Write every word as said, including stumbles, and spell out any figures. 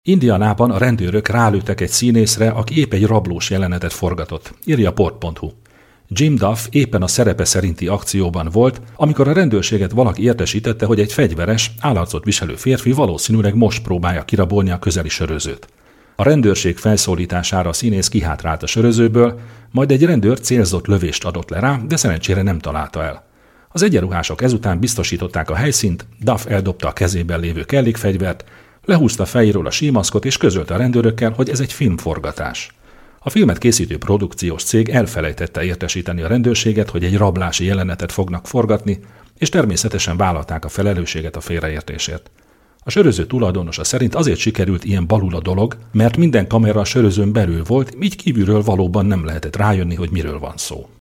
Indianában a rendőrök rálőttek egy színészre, aki épp egy rablós jelenetet forgatott, írja port pont hu. Jim Duff éppen a szerepe szerinti akcióban volt, amikor a rendőrséget valaki értesítette, hogy egy fegyveres, állarcot viselő férfi valószínűleg most próbálja kirabolni a közeli sörözőt. A rendőrség felszólítására a színész kihátrált a sörözőből, majd egy rendőr célzott lövést adott le rá, de szerencsére nem találta el. Az egyenruhások ezután biztosították a helyszínt, Duff eldobta a kezében lévő kellékfegyvert, lehúzta fejéről a símaszkot és közölte a rendőrökkel, hogy ez egy filmforgatás. A filmet készítő produkciós cég elfelejtette értesíteni a rendőrséget, hogy egy rablási jelenetet fognak forgatni, és természetesen vállalták a felelősséget a félreértésért. A söröző tulajdonosa szerint azért sikerült ilyen balul a dolog, mert minden kamera a sörözőn belül volt, így kívülről valóban nem lehetett rájönni, hogy miről van szó.